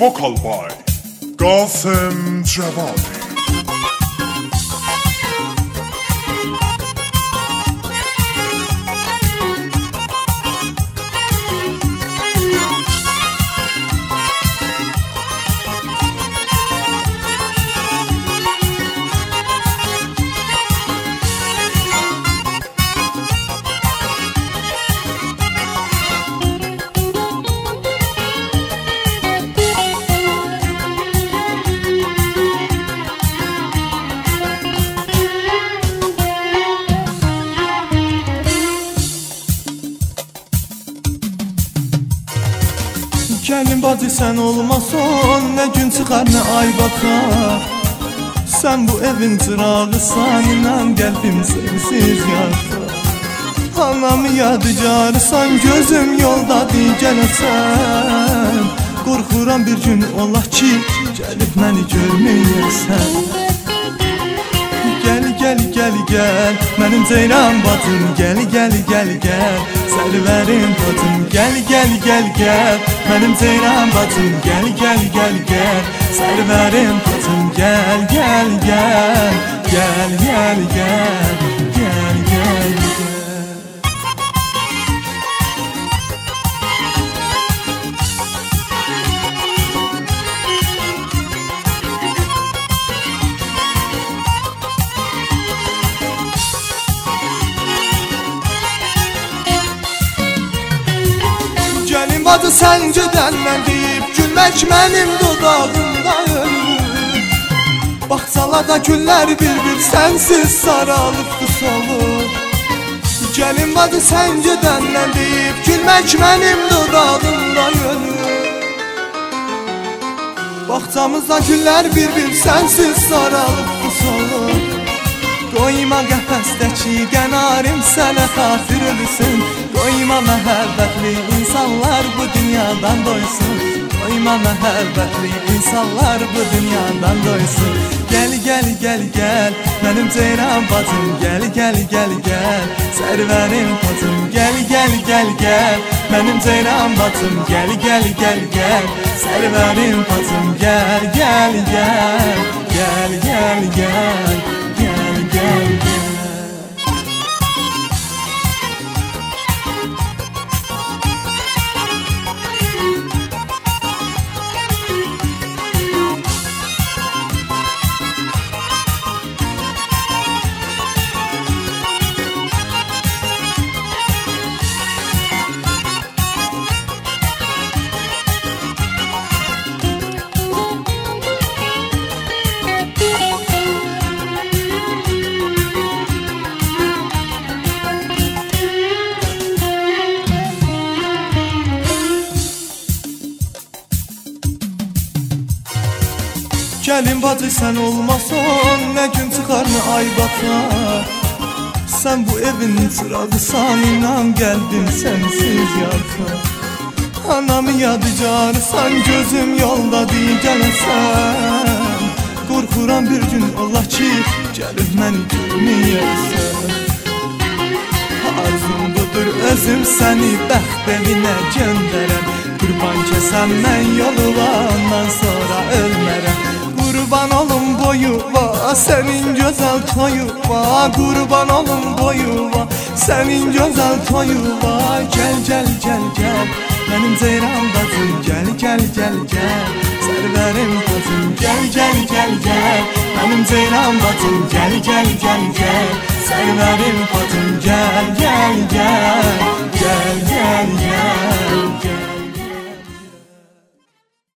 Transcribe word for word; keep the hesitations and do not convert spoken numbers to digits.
Vocal by Qasım Cavadi. Gəlin bacı sən olmasan, nə gün çıxar nə ay batar. Sən bu evin çırağısan, inan qəlbim sensiz yatar. Anamı yadigarısan, gözüm yoldadır gələsən. Qorxuram bir gün ola ki, gəlib məni görməyəsən. Gəl, gəl, gəl, gəl, mənim ceyran bacım. Gəl, gəl, gəl, gəl, sərvərim bacım. Gəl, gəl, gəl, gəl, mənim ceyran bacım. Gəl, gəl, gəl, gəl, sərvərim bacım. Gəl, gəl, gəl, gəl, gəl, gəl, gəl, gəl, gəl. Gəlin bacı sən gedəndən deyib, gülmək mənim dodağımda ölür. Baxsalarda güllər bir-bir sənsiz sarılıbdı solur. Gəlin bacı sən gedəndən deyib, gülmək mənim dodağımda ölür. Baxçamızda güllər bir-bir sənsiz sarılıbdı solur. Qoyma qəfəsdəki qənarim sənə xatir ölsün. Qoyma məhəbbətli insanlar bu dünyadan doysun. Qoyma məhəbbətli insanlar bu dünyadan doysun. Gəl, gəl, gəl, gəl, mənim ceyran bacım. Gəl, gəl, gəl, gəl, sərvərim bacım. Gəl, gəl, gəl, gəl, mənim ceyran bacım. Gəl, gəl, gəl, gəl, sərvərim bacım. Gəl, gəl, gəl, gəl, gəl, gəl, gəl, gəl, gəl. Gəlin bacı sən olmasan, nə gün çıxar nə ay batar. Sən bu evin çırağısan, inan qəlbim sənsiz yatar. Anamı yadigarısan, gözüm yoldadır gələsən. Qorxuram bir gün ola ki, gəlib məni görməyəsən. Arzum budur özüm səni bəxt evinə göndərəm. Qurban kəsəm mən yoluma, ondan sonra ölmərəm. Qurban olum boyuma, sənin gözəl toyuma. Qurban olum boyuma, sənin gözəl toyuma. Gəl, gəl, gəl, gəl, mənim ceyran bacım. Gəl, gəl, gəl, gəl, sərvərim bacım. Gəl, gəl, gəl, gəl, mənim ceyran bacım. Gəl, gəl, gəl, gəl, sərvərim bacım. Gəl, gəl, gəl, gəl, gəl.